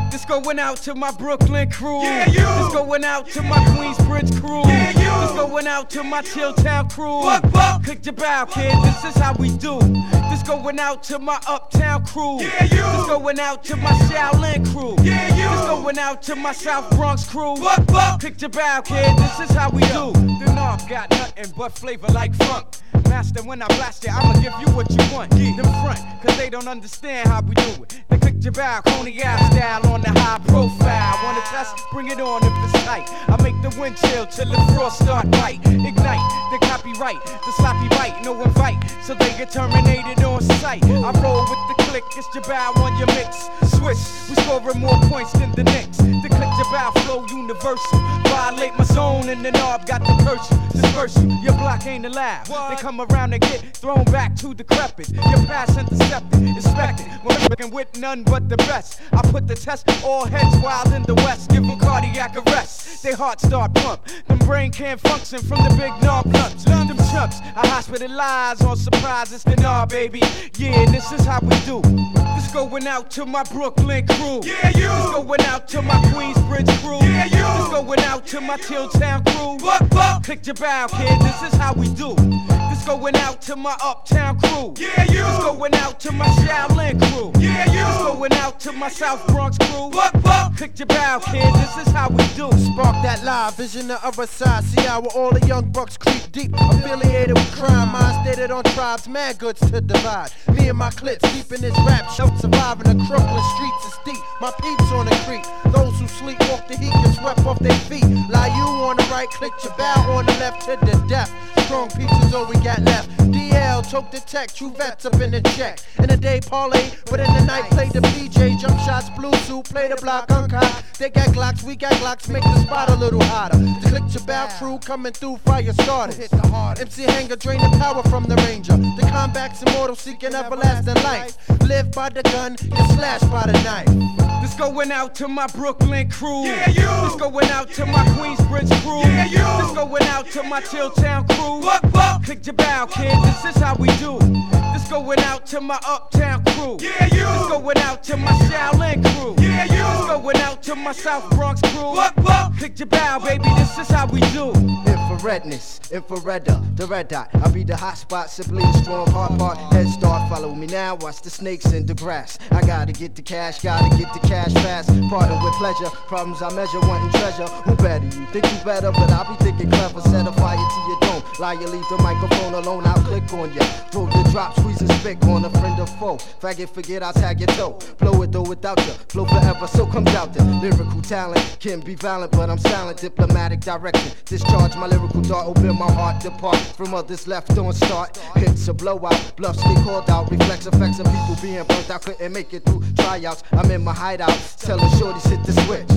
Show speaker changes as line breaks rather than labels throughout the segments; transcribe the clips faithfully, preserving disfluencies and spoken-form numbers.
This going out to my Brooklyn crew.
Yeah, you.
This going out to my Queensbridge crew.
Yeah, you.
This going out to my Chilltown crew.
Buck, buck.
Click your bow, kid. This is how we do. This going out to my Uptown crew.
Yeah, you.
This going out to my Shaolin crew.
Yeah, you.
This going out to my South Bronx crew.
Buck, buck.
Click your bow, kid. This is how we do. The knob got nothing but flavor like funk. Master, when I blast it, I'ma give you what you want. Yeah. Them front, cause they don't understand how we do it. They click your bow, Coney Ave style on the high profile. Wanna test? Bring it on if it's tight. I make the wind chill till the frost start bite. Ignite, the copyright, the sloppy bite, no invite. So they get terminated on sight. I roll with the click, it's your bow on your mix. Switch, we scoring more points than the Knicks. The click your bow flow universal. Violate my zone and the knob got the curse you. Disperse you, your block ain't allowed. They come around and get thrown back to decrepit. Your pass intercepted, inspected. When working with none but the best. I put the test, all heads wild in the west. Give them cardiac arrest. They heart start pump. Them brain can't function from the big knob lumps. Them chumps, I hospitalize on surprise. It's the knob, baby. Yeah, this is how we do. This going out to my Brooklyn crew.
Yeah, you.
This going out to my Queensbridge crew.
Yeah, you.
This going out to my Chilltown crew.
Buck, buck.
Click your bow, kid. This is how we do. This going out to my Uptown crew.
Yeah, you.
This going out to my Shaolin crew.
Yeah, you.
This going out to my South Bronx crew.
Buck, buck.
Click your bow, kid. This is how we do.
Spark that live vision the other side. See how all the young bucks creep deep. Affiliated with crime, mind stated on tribes, mad goods to divide. Me and my clips deep in this rap show, surviving the Crooklyn streets is deep. My peeps on the creek. Those who sleep walk the heat get swept off their feet. Lie you on the right, click your bow on the left to the death. Strong peeps is all we got left. D L, choke the tech, true vets up in the check. In the day, parlay, but in the night, play the P J. Jump shots, blue suit, play the block, uncut. They got Glocks, we got Glocks, make the spot a little hotter. The click your bow crew coming through, fire started. Hit the hard. M C Hanger, drain the power from the Ranger. The combat's immortal, seeking everlasting life. Live by the gun, get slashed by the knife.
This going out to my Brooklyn crew.
Yeah, you.
This going out to my Queensbridge crew.
Yeah, you.
This going out to my Chilltown crew.
Buck, buck.
Click your bow, kid. This is how we do. This going out to my Uptown crew.
Yeah, you.
This going out to my Shaolin crew.
Yeah, you.
This going out to my South Bronx crew.
Buck, buck.
Click your bow, baby. This is how we do.
Infraredness, infraredder, the red dot. I be the hot spot, simply a strong hard part. Head start, follow me now, watch the snakes in the grass. I gotta get the cash, gotta get the cash fast. Pardon with pleasure, problems I measure, wanting treasure. Who better you? Think you better, but I be thinking clever. Set a fire to your dome, lie you leave the microphone alone, I'll click on ya. Roll the drop, squeeze and spick on a friend or foe. Faggot, forget, I'll tag your toe. Blow it though without ya, flow forever, so comes out the lyrical talent. Can be violent, but I'm silent, diplomatic direction. Discharge my lyrical dart, open my heart, depart from others left on start. Hits a blowout, bluffs get called out, reflex effects of people being burnt out, couldn't make it through tryouts. I'm in my hideout, tell the shorties hit the switch.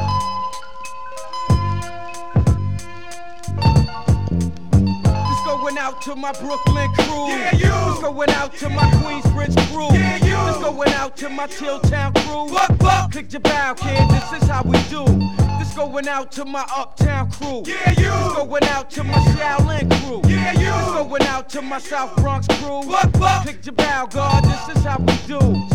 This going out to my Brooklyn crew.
Yeah, you.
This going out to my Queensbridge crew.
Yeah, you.
This going out to my Chilltown crew.
Buck, buck.
Click your bow, kid. This is how we do. This going out to my Uptown crew.
Yeah, you.
This going out to my Shaolin crew.
Yeah, you.
This going out to my South Bronx crew.
Buck, buck.
Click your bow, God. This is how we do.